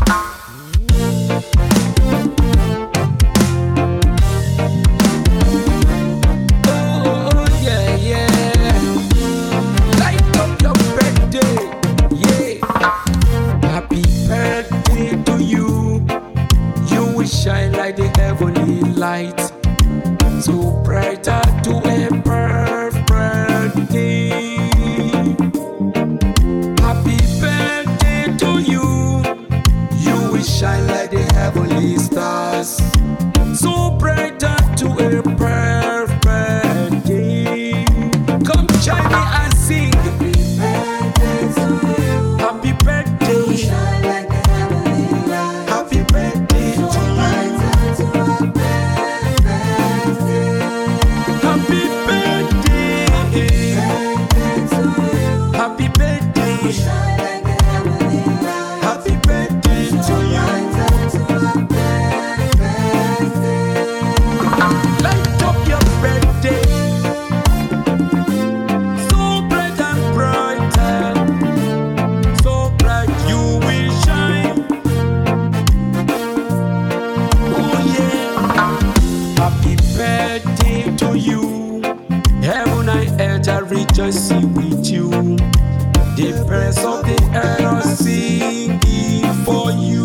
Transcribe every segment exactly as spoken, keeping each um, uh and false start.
Shine like the heavenly light, so brighter to a perfect day. Happy birthday to you. You will shine like the heavenly stars, so brighter to a perfect day. Come join me and sing. Happy birthday, shine like the heavenly light. Happy birthday to you. Happy birthday, happy birthday, happy birthday to you. Light up your birthday, so bright and brighter, so bright you will shine. Oh yeah, happy birthday to you. Heaven and earth are rejoicing with you. The birds of the earth are singing for you.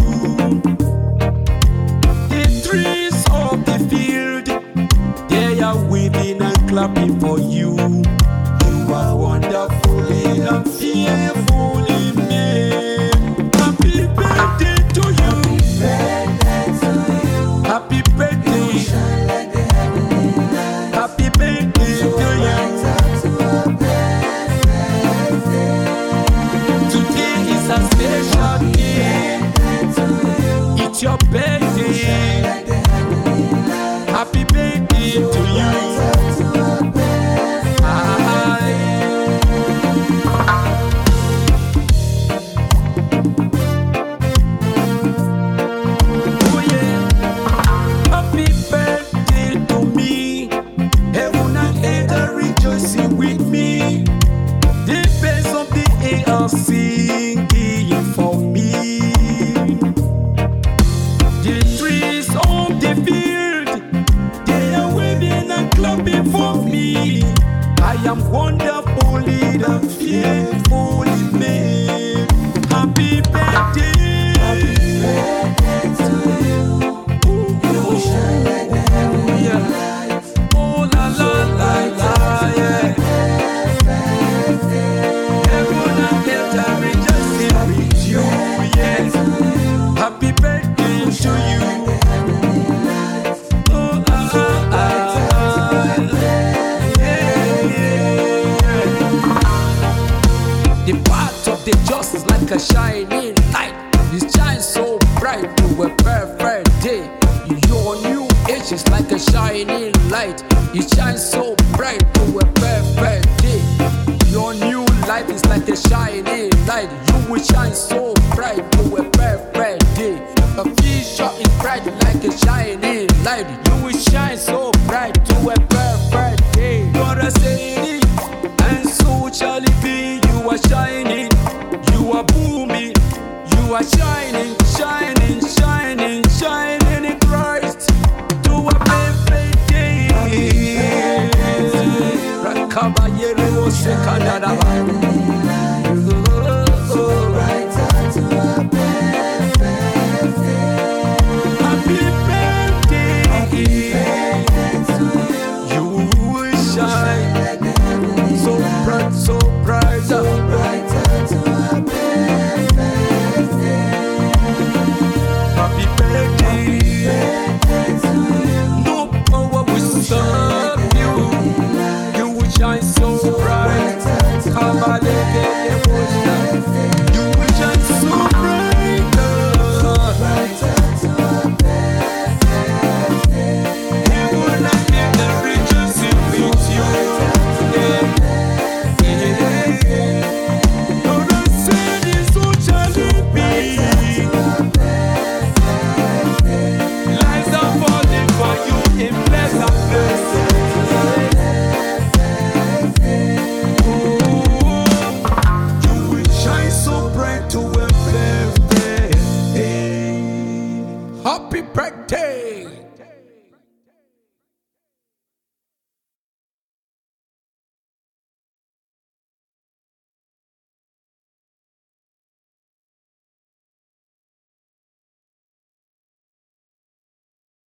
The trees of the field, they are waving and clapping for you. You are wonderfully and fearfully made. Happy birthday to you. Happy birthday. Happy birthday to you. Today is a special day. It's your birthday. Happy birthday to you. Oh yeah. Happy birthday to me. Heaven and earth are rejoicing with me. The birds of the air are singing for me. The trees of the field, they are waving and clapping for me. I am wonderfully and fearfully made. Happy birthday. Happy birthday to you. You shine like the heavenly light. Oh la la la la, yeah. Heaven and earth are rejoicing with you, yeah. Happy birthday to you. Oh la la la, yeah, yeah. The path of the just is like a shining light. It shines so bright to a perfect day. Your new age is like a shining light. It shines so bright to a perfect day. Your new life is like a shining light. You will shine so bright to a perfect day. A future is bright like a shining light. You will shine so bright to a perfect day. God has said it, and so shall it be. You are shining, you are booming, you are shining, shining, shining, shining in Christ to a perfect day. Rakabayere o sekadadaba. Happy birthday, you will shine so bright, so bright, so bright to a perfect day. Happy birthday, no power will stop you. You will shine so bright. Come on,